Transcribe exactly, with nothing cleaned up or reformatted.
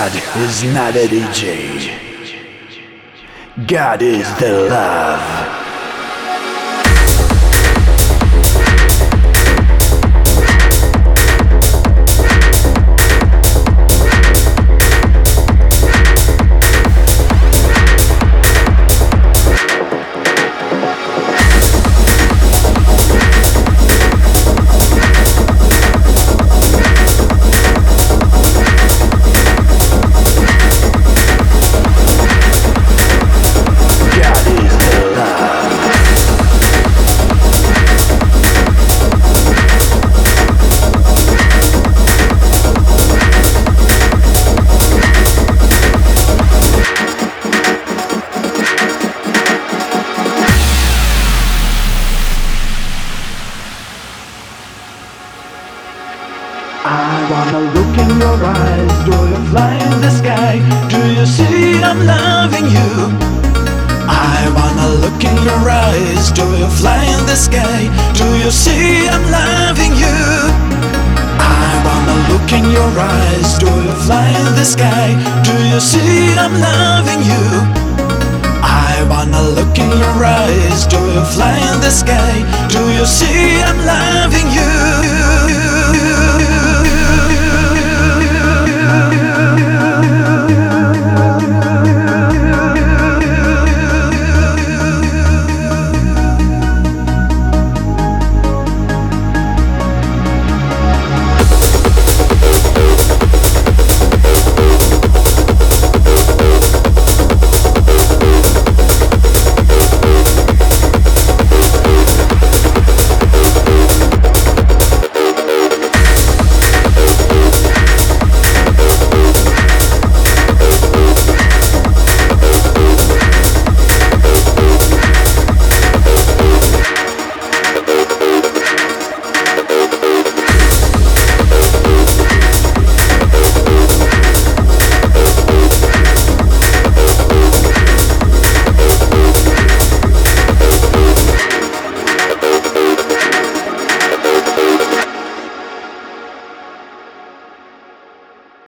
God is not a D J. God is the love. I wanna look in your eyes. Do you fly in the sky? Do you see I'm loving you? I wanna look in your eyes. Do you fly in the sky? Do you see I'm loving you? I wanna look in your eyes. Do you fly in the sky? Do you see I'm loving you? I wanna look in your eyes. Do you fly in the sky? Do you see I'm loving you?